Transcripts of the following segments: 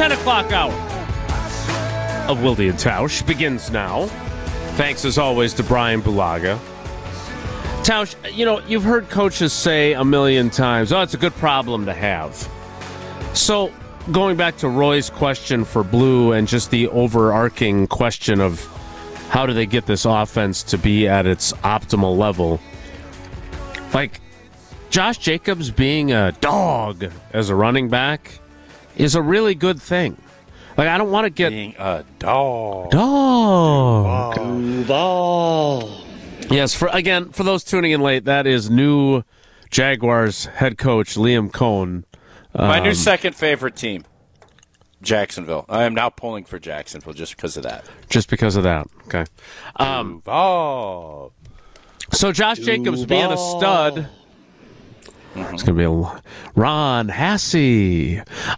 10 o'clock hour of Wilde and Tausch begins now. Thanks, as always, to Brian Bulaga. Tausch, you've heard coaches say a million times, it's a good problem to have. So, going back to Roy's question for Blue and just the overarching question of how do they get this offense to be at its optimal level, like Josh Jacobs being a dog as a running back is a really good thing. Like, I don't want to get... Being a dog. Dog. Yes, for those tuning in late, that is new Jaguars head coach Liam Cohen. My new second favorite team, Jacksonville. I am now pulling for Jacksonville just because of that. Just because of that, okay. So Josh Jacobs being a stud... It's going to be a Ron Hassey.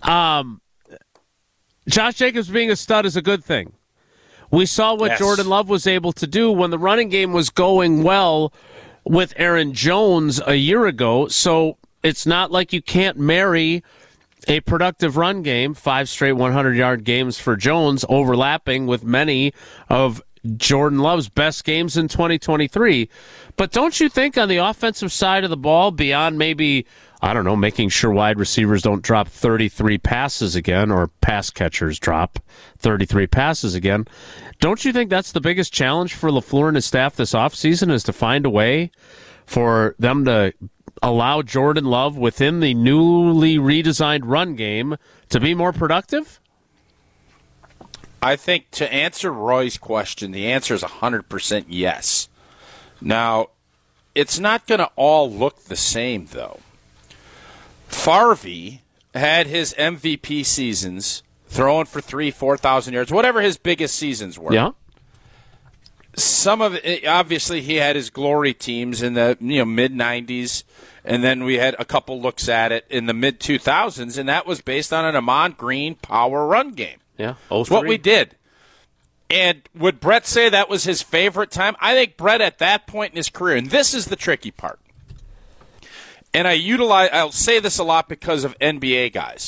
Josh Jacobs being a stud is a good thing. We saw what Jordan Love was able to do when the running game was going well with Aaron Jones a year ago. So it's not like you can't marry a productive run game, 5 straight 100-yard games for Jones, overlapping with many of Jordan Love's best games in 2023. But don't you think on the offensive side of the ball, beyond maybe, making sure wide receivers don't drop 33 passes again, or pass catchers drop 33 passes again, don't you think that's the biggest challenge for LaFleur and his staff this offseason, is to find a way for them to allow Jordan Love within the newly redesigned run game to be more productive? I think to answer Roy's question, the answer is 100% yes. Now, it's not going to all look the same, though. Favre had his MVP seasons, throwing for 4,000 yards, whatever his biggest seasons were. Yeah. Some of it, obviously, he had his glory teams in the mid-'90s, and then we had a couple looks at it in the mid-2000s, and that was based on an Ahman Green power run game. Yeah, it's what we did. And would Brett say that was his favorite time? I think Brett at that point in his career, and this is the tricky part, and I'll say this a lot because of NBA guys.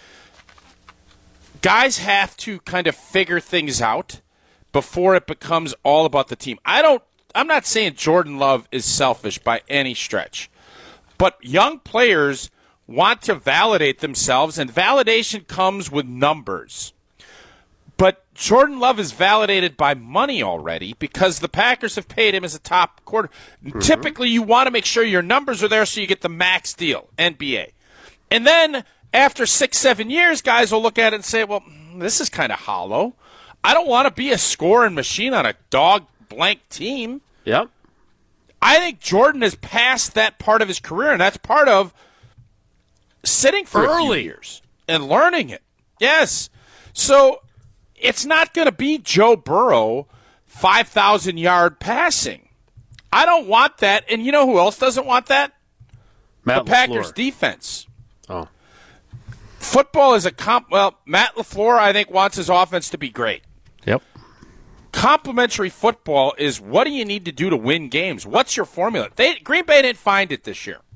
Guys have to kind of figure things out before it becomes all about the team. I'm not saying Jordan Love is selfish by any stretch, but young players want to validate themselves, and validation comes with numbers. But Jordan Love is validated by money already because the Packers have paid him as a top quarter. Mm-hmm. Typically, you want to make sure your numbers are there so you get the max deal, NBA. And then after 6-7 years, guys will look at it and say, well, this is kind of hollow. I don't want to be a scoring machine on a dog blank team. Yep. I think Jordan has passed that part of his career, and that's part of sitting for a few years and learning it. Yes. So it's not going to be Joe Burrow 5,000-yard passing. I don't want that. And you know who else doesn't want that? Matt the Packers LaFleur. Defense. Oh. Football is Matt LaFleur, I think, wants his offense to be great. Yep. Complementary football is, what do you need to do to win games? What's your formula? Green Bay didn't find it this year.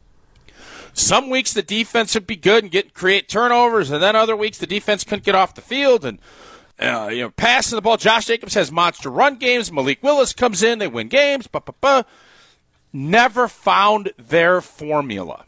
Some weeks the defense would be good and create turnovers, and then other weeks the defense couldn't get off the field and passing the ball. Josh Jacobs has monster run games. Malik Willis comes in, they win games. Never found their formula.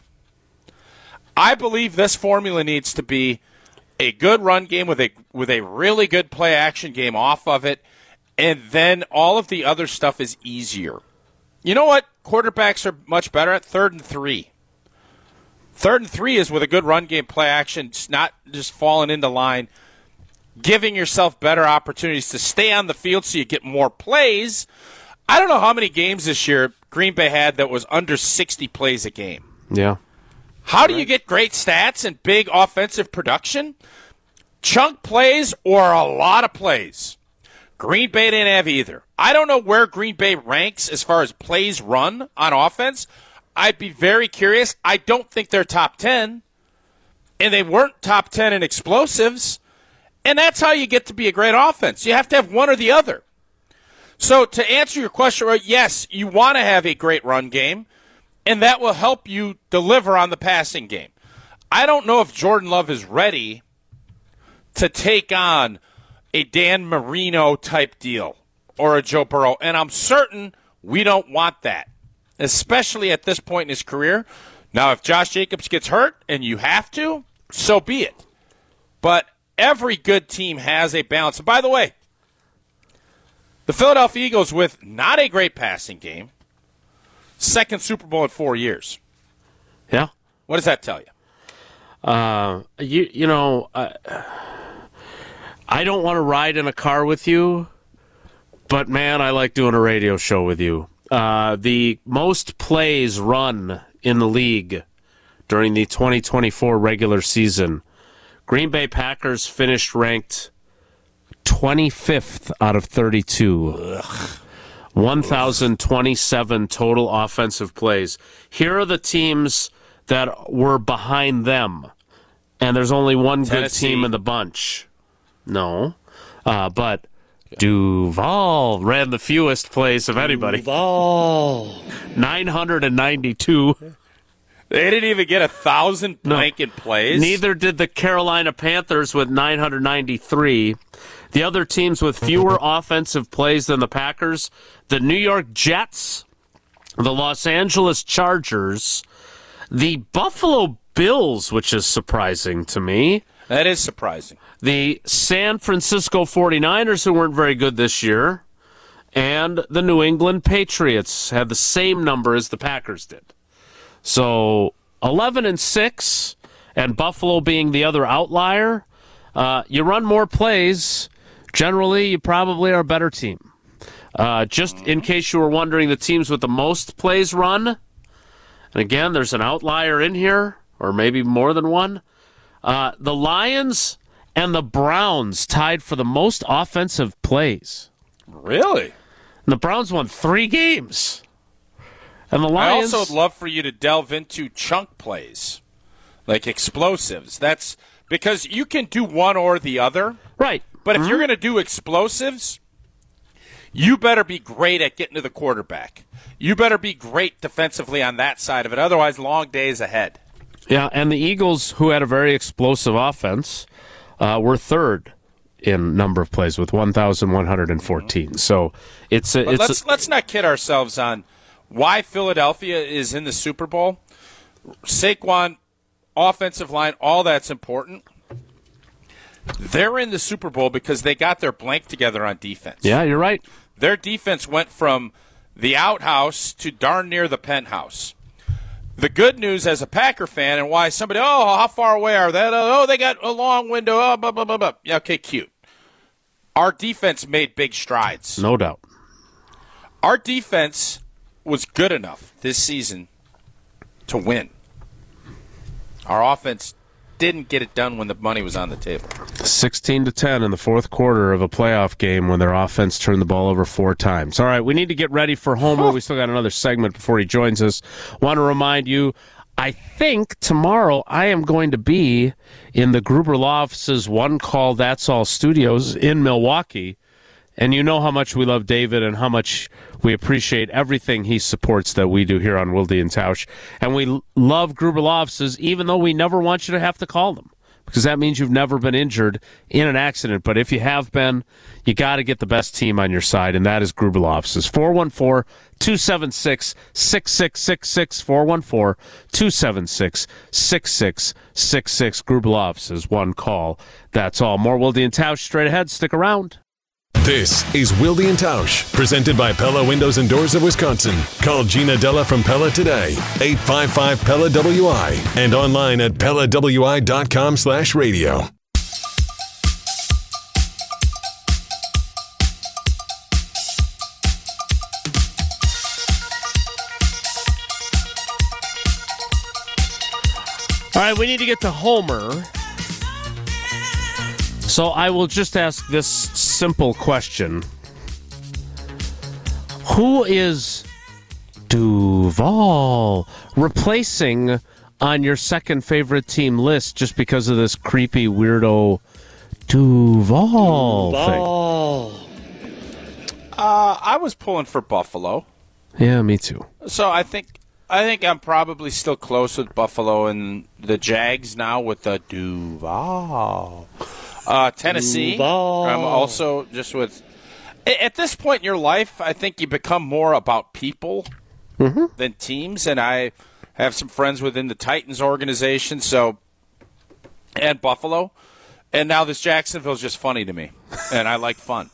I believe this formula needs to be a good run game with a really good play action game off of it, and then all of the other stuff is easier. You know what quarterbacks are much better at? 3rd and 3. 3rd and 3 is with a good run game, play action, not just falling into line, giving yourself better opportunities to stay on the field so you get more plays. I don't know how many games this year Green Bay had that was under 60 plays a game. Yeah. How do you get great stats and big offensive production? Chunk plays or a lot of plays. Green Bay didn't have either. I don't know where Green Bay ranks as far as plays run on offense. I'd be very curious. I don't think they're top 10, and they weren't top 10 in explosives, and that's how you get to be a great offense. You have to have one or the other. So to answer your question, yes, you want to have a great run game, and that will help you deliver on the passing game. I don't know if Jordan Love is ready to take on a Dan Marino type deal or a Joe Burrow. And I'm certain we don't want that, especially at this point in his career. Now, if Josh Jacobs gets hurt and you have to, so be it. But every good team has a balance. And by the way, the Philadelphia Eagles, with not a great passing game, second Super Bowl in 4 years. Yeah. What does that tell you? I don't want to ride in a car with you, but, man, I like doing a radio show with you. The most plays run in the league during the 2024 regular season, Green Bay Packers finished ranked 25th out of 32. 1,027 total offensive plays. Here are the teams that were behind them, and there's only one Tennessee. good team in the bunch. No, but Duval ran the fewest plays of anybody. Duval. 992. They didn't even get 1,000 blanket plays. Neither did the Carolina Panthers with 993. The other teams with fewer offensive plays than the Packers, the New York Jets, the Los Angeles Chargers, the Buffalo Bills, which is surprising to me. That is surprising. The San Francisco 49ers, who weren't very good this year, and the New England Patriots had the same number as the Packers did. So 11-6, and Buffalo being the other outlier. You run more plays. Generally, you probably are a better team. Just in case you were wondering, the teams with the most plays run, and again, there's an outlier in here, or maybe more than one. The Lions and the Browns tied for the most offensive plays. Really? And the Browns won 3 games. And the Lions, I also would love for you to delve into chunk plays, like explosives. That's because you can do one or the other. right. But if you're going to do explosives, you better be great at getting to the quarterback. You better be great defensively on that side of it. Otherwise, long days ahead. Yeah, and the Eagles, who had a very explosive offense, were third in number of plays with 1,114. So let's not kid ourselves on why Philadelphia is in the Super Bowl. Saquon, offensive line, all that's important. They're in the Super Bowl because they got their blank together on defense. Yeah, you're right. Their defense went from the outhouse to darn near the penthouse. The good news as a Packer fan, and why somebody, how far away are they? They got a long window. Blah, blah, blah, blah. Yeah, okay, cute. Our defense made big strides. No doubt. Our defense was good enough this season to win. Our offense didn't get it done when the money was on the table. 16-10 in the fourth quarter of a playoff game when their offense turned the ball over 4 times. All right, we need to get ready for Homer. We still got another segment before he joins us. Want to remind you, I think tomorrow I am going to be in the Gruber Law Office's One Call That's All studios in Milwaukee. And you know how much we love David and how much we appreciate everything he supports that we do here on Wilde and Tausch. And we love Gruber Law Offices, even though we never want you to have to call them, because that means you've never been injured in an accident. But if you have been, you got to get the best team on your side, and that is Gruber Law Offices. 414-276-6666, 414-276-6666. Gruber Law Offices, one call. That's all. More Wilde and Tausch straight ahead. Stick around. This is Wilde and Tausch, presented by Pella Windows and Doors of Wisconsin. Call Gina Della from Pella today, 855-PELLA-WI, and online at PellaWI.com/radio. All right, we need to get to Homer. So I will just ask this simple question. Who is Duval replacing on your second favorite team list just because of this creepy weirdo Duval thing? I was pulling for Buffalo. Yeah, me too. So I think I'm probably still close with Buffalo and the Jags now with the Duval. Tennessee. I'm also just with. At this point in your life, I think you become more about people than teams, and I have some friends within the Titans organization, and Buffalo, and now this Jacksonville's just funny to me, and I like fun.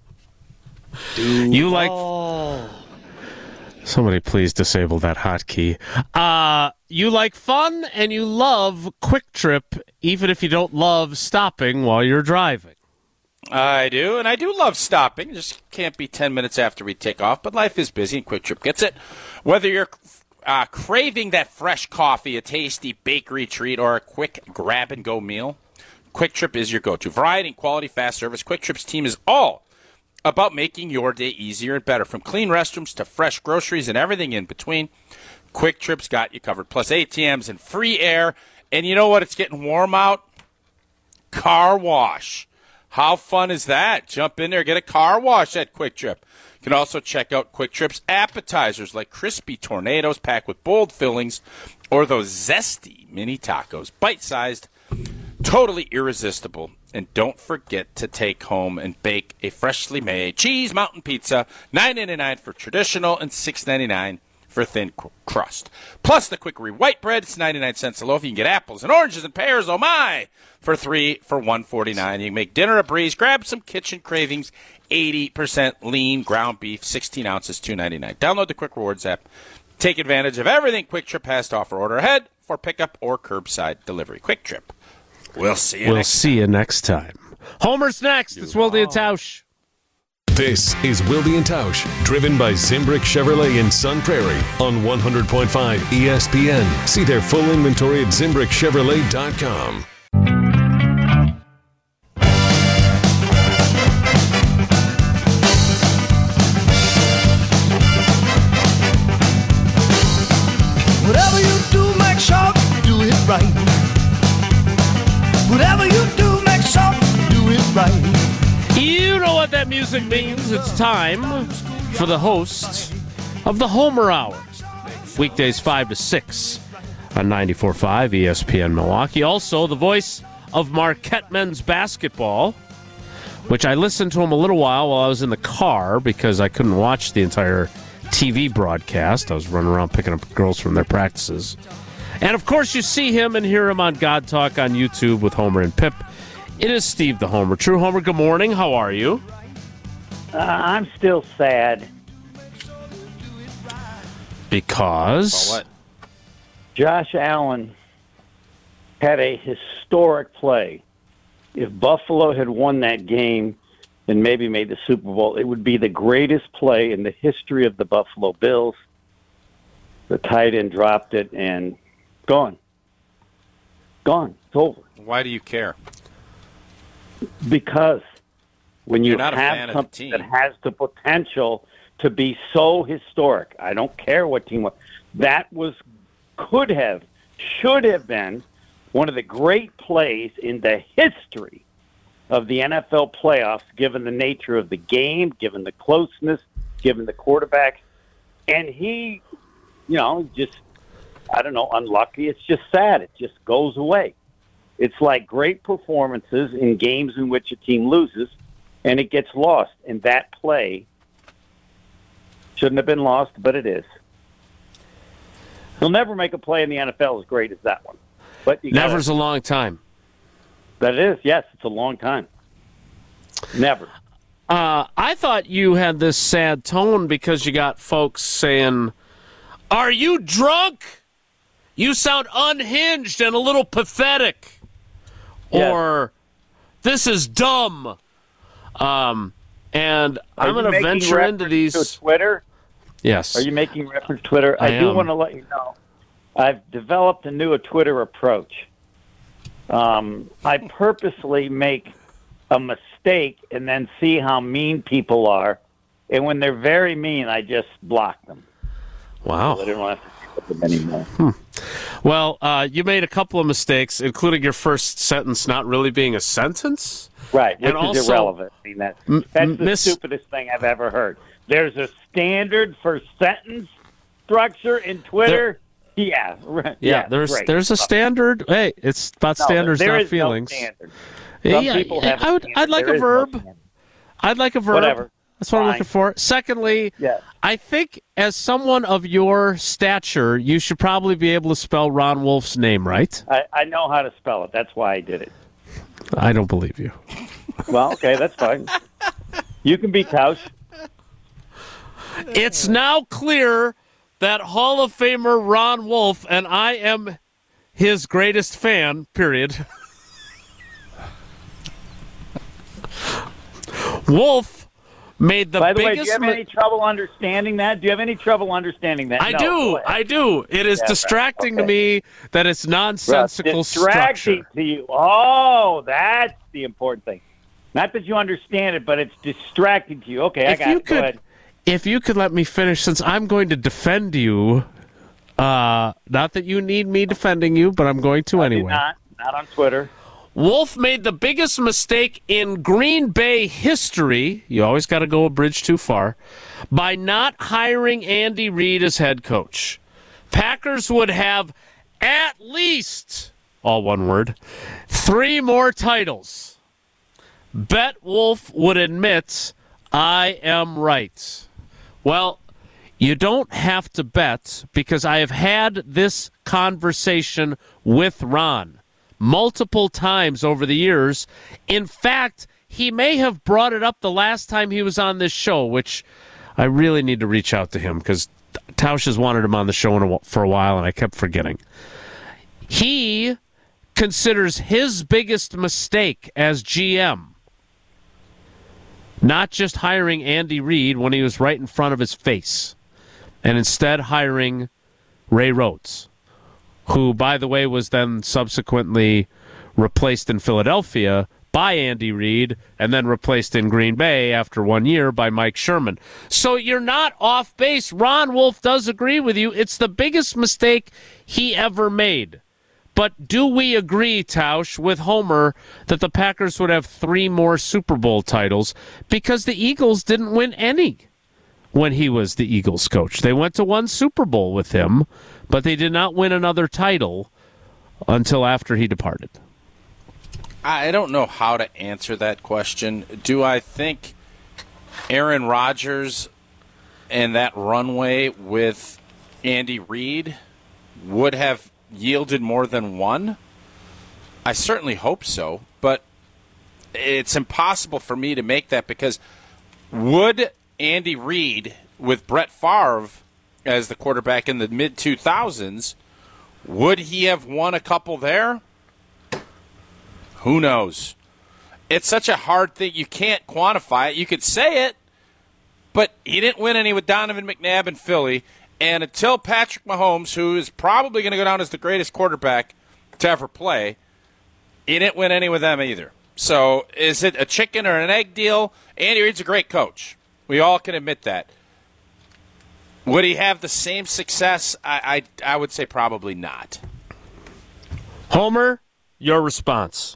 You like. Somebody please disable that hotkey. You like fun and you love Quick Trip, even if you don't love stopping while you're driving. I do, and I do love stopping. Just can't be 10 minutes after we take off, but life is busy, and Quick Trip gets it. Whether you're craving that fresh coffee, a tasty bakery treat, or a quick grab-and-go meal, Quick Trip is your go-to. Variety and quality fast service. Quick Trip's team is all about making your day easier and better. From clean restrooms to fresh groceries and everything in between, Quick Trip's got you covered. Plus ATMs and free air. And you know what? It's getting warm out. Car wash. How fun is that? Jump in there, get a car wash at Quick Trip. You can also check out Quick Trip's appetizers like crispy tornadoes packed with bold fillings or those zesty mini tacos. Bite-sized, totally irresistible. And don't forget to take home and bake a freshly made cheese mountain pizza, $9.99 for traditional and $6.99 for thin crust. Plus the Quickery white bread, it's 99 cents a loaf. You can get apples and oranges and pears, oh my, for $3 for $1.49. You can make dinner a breeze. Grab some kitchen cravings, 80% lean ground beef, 16 ounces, $2.99. Download the Quick Rewards app. Take advantage of everything Quick Trip has to offer. Order ahead for pickup or curbside delivery. Quick Trip. We'll see you next time. Homer's next. It's Wilde and Tausch. This is Wilde and Tausch, driven by Zimbrick Chevrolet in Sun Prairie on 100.5 ESPN. See their full inventory at ZimbrickChevrolet.com. Whatever you do, make sure you do it right. Whatever you do, make sure you do it right. You know what that music means. It's time for the host of the Homer Hour. Weekdays 5 to 6 on 94.5 ESPN Milwaukee. Also, the voice of Marquette men's basketball, which I listened to him a little while I was in the car because I couldn't watch the entire TV broadcast. I was running around picking up girls from their practices. And, of course, you see him and hear him on God Talk on YouTube with Homer and Pip. It is Steve the Homer. True Homer, good morning. How are you? I'm still sad. Because? What? Josh Allen had a historic play. If Buffalo had won that game and maybe made the Super Bowl, it would be the greatest play in the history of the Buffalo Bills. The tight end dropped it and gone. Gone. It's over. Why do you care? Because when you You're not a fan have of the something team. that has the potential to be so historic, I don't care what team was, that should have been one of the great plays in the history of the NFL playoffs, given the nature of the game, given the closeness, given the quarterback. And he, just, unlucky. It's just sad. It just goes away. It's like great performances in games in which a team loses, and it gets lost. And that play shouldn't have been lost, but it is. He'll never make a play in the NFL as great as that one. But Never's a long time. That is, yes, it's a long time. Never. I thought you had this sad tone because you got folks saying, "Are you drunk? You sound unhinged and a little pathetic." Yes. Or, "This is dumb." And I'm going to venture into these. To Twitter? Yes. Are you making reference to Twitter? I do am. want to let you know I've developed a new Twitter approach. I purposely make a mistake and then see how mean people are. And when they're very mean, I just block them. Wow. So I don't have to deal with them anymore. Well, you made a couple of mistakes, including your first sentence not really being a sentence. Right, which And is also, irrelevant. I mean, that's the stupidest thing I've ever heard. There's a standard for sentence structure in Twitter. Yeah, right. Yeah, there's a standard. Hey, it's about standards, there not is feelings. No standard. Some people have. I'd like a verb. I'd like a verb. Whatever. That's what Fine. I'm looking for. Secondly, Yes. I think as someone of your stature, you should probably be able to spell Ron Wolf's name right. I know how to spell it. That's why I did it. I don't believe you. Well, okay, that's fine. You can be Tausch. It's now clear that Hall of Famer Ron Wolf, and I am his greatest fan, period. Wolf made the By the biggest... way, do you have any trouble understanding that? Do you have any trouble understanding that? I No, do. go ahead. I do. It is Yeah, distracting to okay. me that it's nonsensical Distracting structure. to you. Oh, that's the important thing. Not that you understand it, but it's distracting to you. Okay, I got it. Go ahead. If you could let me finish, since I'm going to defend you, not that you need me defending you, but I'm going to anyway. Not on Twitter. Wolf made the biggest mistake in Green Bay history, you always got to go a bridge too far, by not hiring Andy Reid as head coach. Packers would have at least, all one word, 3 more titles. Bet Wolf would admit, I am right. Well, you don't have to bet, because I have had this conversation with Ron multiple times over the years. In fact, he may have brought it up the last time he was on this show, which I really need to reach out to him because Tausch has wanted him on the show for a while, and I kept forgetting. He considers his biggest mistake as GM not just hiring Andy Reid when he was right in front of his face, and instead hiring Ray Rhodes, who, by the way, was then subsequently replaced in Philadelphia by Andy Reid and then replaced in Green Bay after 1 year by Mike Sherman. So you're not off base. Ron Wolf does agree with you. It's the biggest mistake he ever made. But do we agree, Tausch, with Homer, that the Packers would have 3 more Super Bowl titles because the Eagles didn't win any when he was the Eagles coach? They went to 1 Super Bowl with him, but they did not win another title until after he departed. I don't know how to answer that question. Do I think Aaron Rodgers and that runway with Andy Reid would have yielded more than 1? I certainly hope so, but it's impossible for me to make that because would Andy Reid with Brett Favre as the quarterback in the mid-2000s, would he have won a couple there? Who knows? It's such a hard thing. You can't quantify it. You could say it, but he didn't win any with Donovan McNabb in Philly. And until Patrick Mahomes, who is probably going to go down as the greatest quarterback to ever play, he didn't win any with them either. So is it a chicken or an egg deal? Andy Reid's a great coach. We all can admit that. Would he have the same success? I would say probably not. Homer, your response.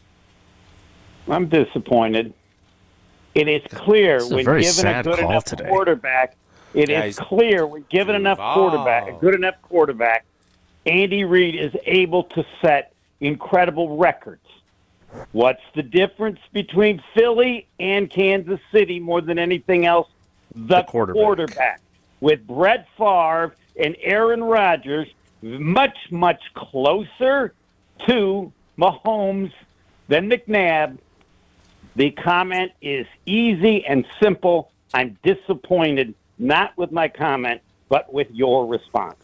I'm disappointed. It is clear This is a when very given a sad good call enough today. quarterback. It Yeah, is he's clear when given enough quarterback, a good enough quarterback, Andy Reid is able to set incredible records. What's the difference between Philly and Kansas City more than anything else? The quarterback. With Brett Favre and Aaron Rodgers much, much closer to Mahomes than McNabb, the comment is easy and simple. I'm disappointed, not with my comment, but with your response.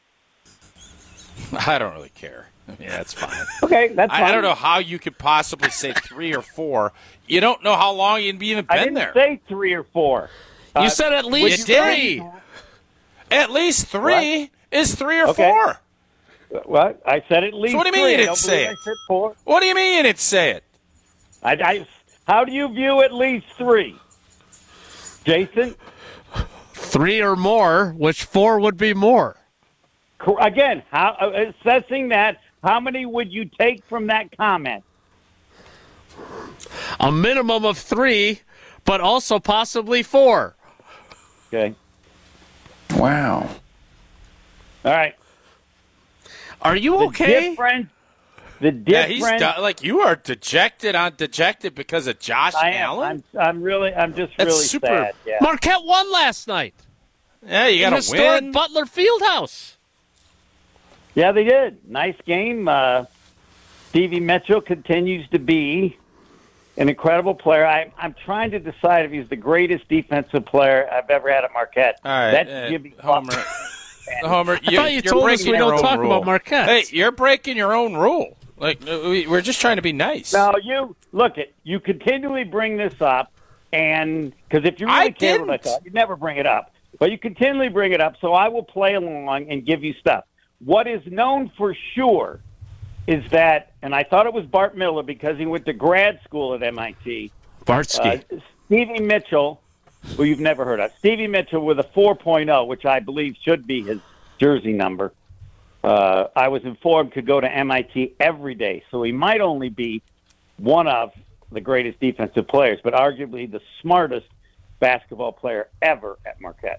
I don't really care. Yeah, that's fine. Okay, that's fine. I don't know how you could possibly say 3 or 4. You don't know how long you'd even I been didn't there. say 3 or 4. You said at least you did. 3. At least 3 What? is 3 or Okay. 4. What? I said at least So what do you mean 3. you I didn't don't say believe it? I said 4. What do you mean you didn't say it? How do you view at least 3? Jason? 3 or more, which 4 would be more. Again, assessing that, how many would you take from that comment? A minimum of 3, but also possibly 4. Okay. Wow. All right. Are you okay? The difference. Yeah, he's like you are dejected because of Josh Allen. I'm just That's really super. sad. Yeah. Marquette won last night. Yeah, you got to Historic win. Butler Fieldhouse. Yeah, they did. Nice game. Stevie Mitchell continues to be an incredible player. I'm trying to decide if he's the greatest defensive player I've ever had at Marquette. All right, That's Jimmy Homer. Homer, I thought you told us we don't talk about Marquette. Hey, you're breaking your own rule. Like we're just trying to be nice. No, you continually bring this up, and because if you really care what I thought, you'd never bring it up. But you continually bring it up, so I will play along and give you stuff. What is known for sure is that, and I thought it was Bart Miller because he went to grad school at MIT. Bartsky. Stevie Mitchell, who you've never heard of. Stevie Mitchell with a 4.0, which I believe should be his jersey number. I was informed could go to MIT every day, so he might only be one of the greatest defensive players, but arguably the smartest basketball player ever at Marquette.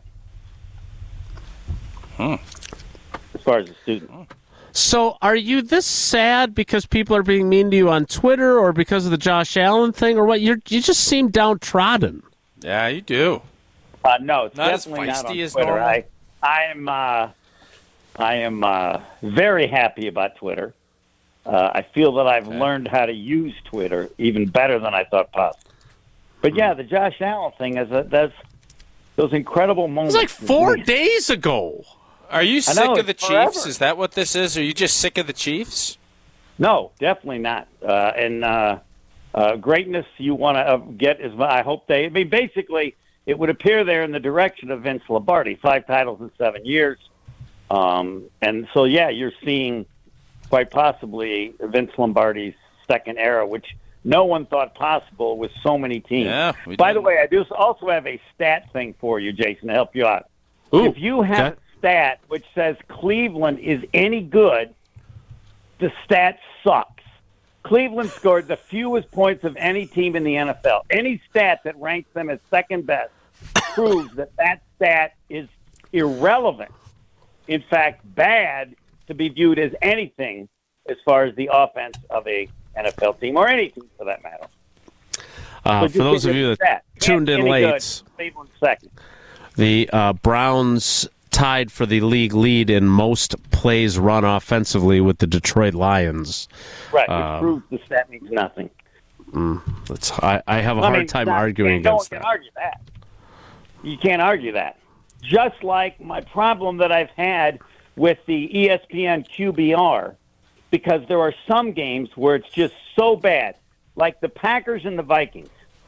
As far as a student. So are you this sad because people are being mean to you on Twitter or because of the Josh Allen thing or what? You just seem downtrodden. Yeah, you do. No, it's not definitely as not on feisty as Twitter. normal. I am very happy about Twitter. I feel that I've learned how to use Twitter even better than I thought possible. But yeah, the Josh Allen thing that's those incredible It moments. was like 4 days ago. Are you sick of the forever. Chiefs? Is that what this is? Are you just sick of the Chiefs? No, definitely not. Greatness you want to get is. I hope they. I mean, basically, it would appear they're in the direction of Vince Lombardi. 5 titles in 7 years, and so yeah, you're seeing quite possibly Vince Lombardi's second era, which no one thought possible with so many teams. Yeah, By the way, I do also have a stat thing for you, Jason, to help you out. Ooh, if you have a stat which says Cleveland is any good, the stat sucks. Cleveland scored the fewest points of any team in the NFL. Any stat that ranks them as second best proves that stat is irrelevant. In fact, bad to be viewed as anything as far as the offense of a NFL team or any team for that matter. For those of you that tuned in late, Cleveland second. the Browns tied for the league lead in most plays run offensively with the Detroit Lions. Right, which proves the stat means nothing. I have a hard time arguing against that. No one can argue that. You can't argue that. Just like my problem that I've had with the ESPN QBR, because there are some games where it's just so bad, like the Packers and the Vikings.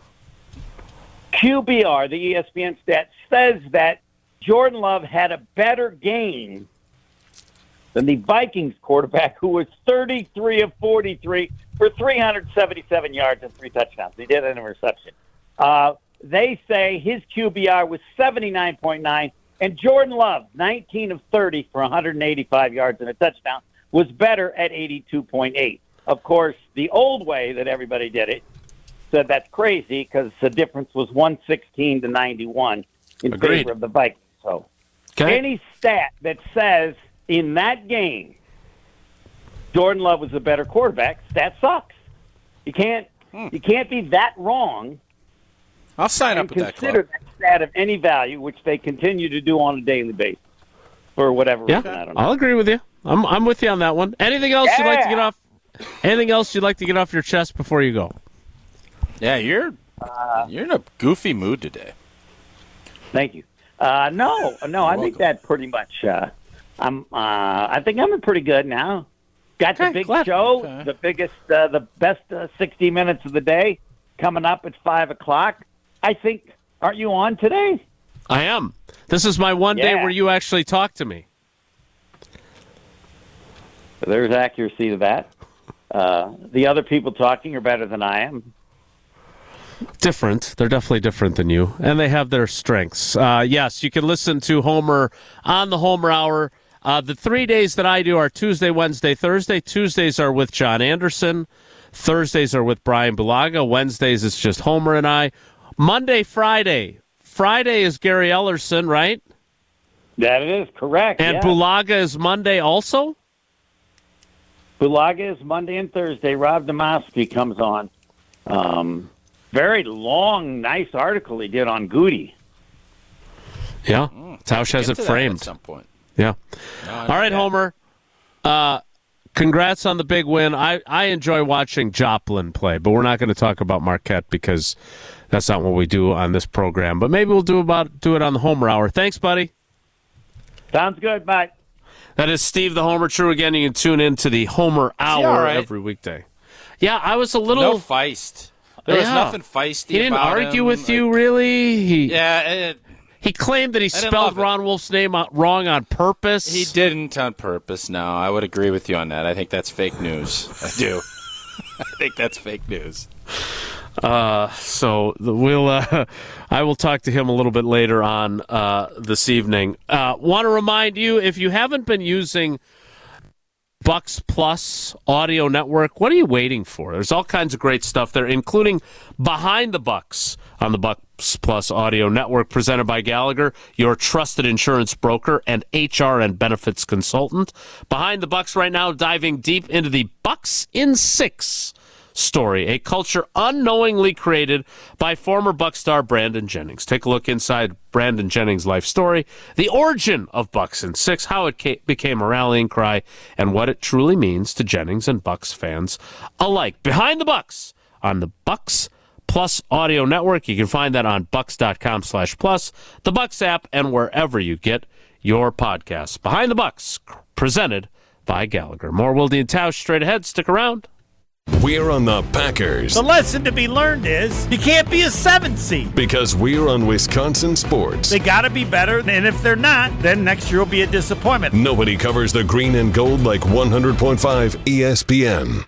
QBR, the ESPN stat, says that Jordan Love had a better game than the Vikings quarterback, who was 33 of 43 for 377 yards and 3 touchdowns. He did an interception. They say his QBR was 79.9, and Jordan Love, 19 of 30 for 185 yards and a touchdown, was better at 82.8. Of course, the old way that everybody did it said that's crazy because the difference was 116 to 91 in favor of the Vikings. So any stat that says in that game Jordan Love was a better quarterback, that sucks. You can't be that wrong. I'll sign up with that club. Consider that stat of any value, which they continue to do on a daily basis for whatever reason. I don't know. I'll agree with you. I'm with you on that one. Anything else you'd like to get off? Anything else you'd like to get off your chest before you go? Yeah, you're in a goofy mood today. Thank you. No, I think that pretty much. I think I'm pretty good now. Got the big show, the biggest, the best 60 minutes of the day coming up at 5:00. I think. Aren't you on today? I am. This is my one day where you actually talk to me. There's accuracy to that. The other people talking are better than I am. Different. They're definitely different than you, and they have their strengths. Yes, you can listen to Homer on the Homer Hour. The 3 days that I do are Tuesday, Wednesday, Thursday. Tuesdays are with John Anderson. Thursdays are with Brian Bulaga. Wednesdays it's just Homer and I. Monday, Friday. Friday is Gary Ellerson, right? That is correct. And Bulaga is Monday also? Bulaga is Monday and Thursday. Rob Demoski comes on. Very long, nice article he did on Goody. Yeah, Tausch has it framed at some point. Yeah. All right, Homer. Congrats on the big win. I enjoy watching Joplin play, but we're not going to talk about Marquette because that's not what we do on this program. But maybe we'll do it on the Homer Hour. Thanks, buddy. Sounds good. Bye. That is Steve the Homer True. Again, you can tune in to the Homer Hour every weekday. Yeah, I was a little... No feist. There was nothing feisty. He didn't argue with you, really? He claimed that he spelled Ron Wolf's name wrong on purpose. He didn't on purpose, no. I would agree with you on that. I think that's fake news. I do. I think that's fake news. So I will talk to him a little bit later on this evening. Want to remind you, if you haven't been using Bucks Plus Audio Network, what are you waiting for? There's all kinds of great stuff there, including Behind the Bucks on the Bucks Plus Audio Network, presented by Gallagher, your trusted insurance broker and HR and benefits consultant. Behind the Bucks right now, diving deep into the Bucks in 6 story, a culture unknowingly created by former Bucs star Brandon Jennings. Take a look inside Brandon Jennings' life story, the origin of Bucks in 6, how it became a rallying cry, and what it truly means to Jennings and Bucks fans alike. Behind the Bucks on the Bucks Plus Audio Network. You can find that on bucks.com/plus, the Bucks app, and wherever you get your podcasts. Behind the Bucks, presented by Gallagher. More Wilde and Tausch straight ahead. Stick around. We're on the Packers. The lesson to be learned is you can't be a 7 seed. Because we're on Wisconsin sports. They got to be better, and if they're not, then next year will be a disappointment. Nobody covers the green and gold like 100.5 ESPN.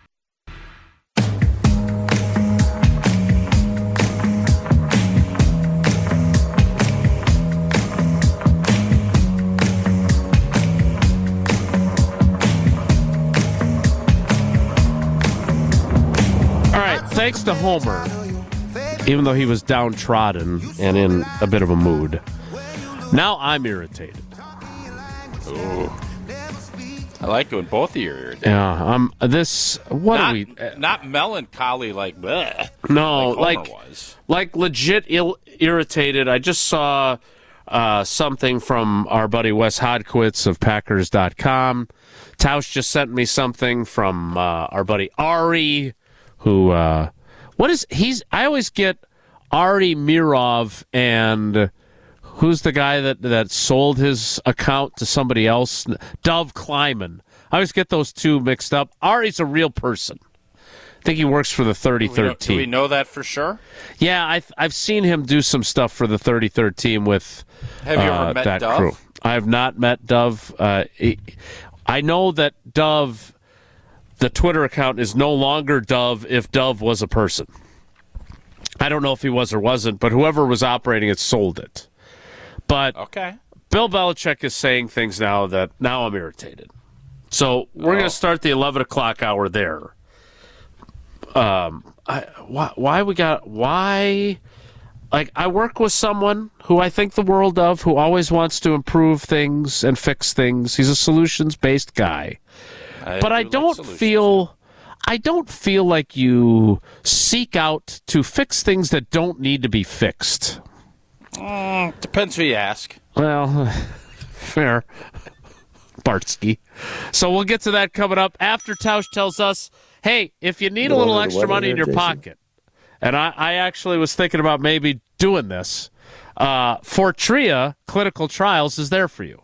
Thanks to Homer, even though he was downtrodden and in a bit of a mood. Now I'm irritated. Ooh. I like it when both of you are irritated. Yeah, not melancholy like bleh. No, like Homer was. Like legit irritated. I just saw something from our buddy Wes Hodkiewicz of Packers.com. Tausch just sent me something from our buddy Ari, who I always get Ari Mirov and who's the guy that sold his account to somebody else? Dov Kleiman. I always get those two mixed up. Ari's a real person. I think he works for the 33rd team. Do we know that for sure? Yeah, I've seen him do some stuff for the 33rd team with Have you ever met that Dov? crew. I have not met Dov. I know that Dov... The Twitter account is no longer Dove if Dove was a person. I don't know if he was or wasn't, but whoever was operating it sold it. But okay. Bill Belichick is saying things now that now I'm irritated. So we're going to start the 11 o'clock hour there. I work with someone who I think the world of, who always wants to improve things and fix things. He's a solutions-based guy. But I don't feel like you seek out to fix things that don't need to be fixed. Depends who you ask. Well, fair. Bartsky. So we'll get to that coming up after Tausch tells us, hey, if you need a little extra money in your pocket, and I actually was thinking about maybe doing this, Fortrea Clinical Trials is there for you.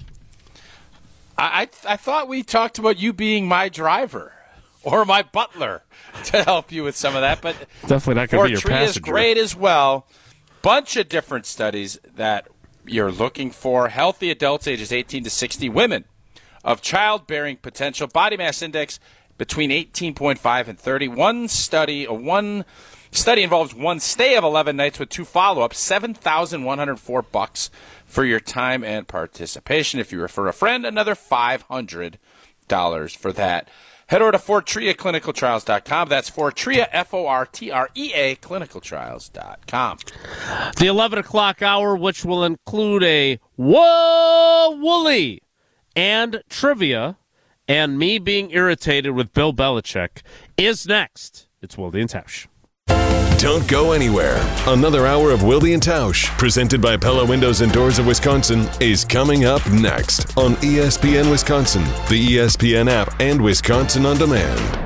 I thought we talked about you being my driver or my butler to help you with some of that, but definitely not going to be your passenger. Fortrea is great as well. Bunch of different studies that you're looking for. Healthy adults ages 18 to 60, women of childbearing potential, body mass index between 18.5 and 30. One study involves one stay of 11 nights with 2 follow-ups, $7,104 for your time and participation. If you refer a friend, another $500 for that. Head over to FortreaClinicalTrials.com. That's Fortrea, Fortrea, clinicaltrials.com. The 11 o'clock hour, which will include a Whoa Wooly and trivia and me being irritated with Bill Belichick is next. It's Wilde and Tausch. Don't go anywhere. Another hour of Wilde and Tausch, presented by Pella Windows and Doors of Wisconsin, is coming up next on ESPN Wisconsin, the ESPN app, and Wisconsin On Demand.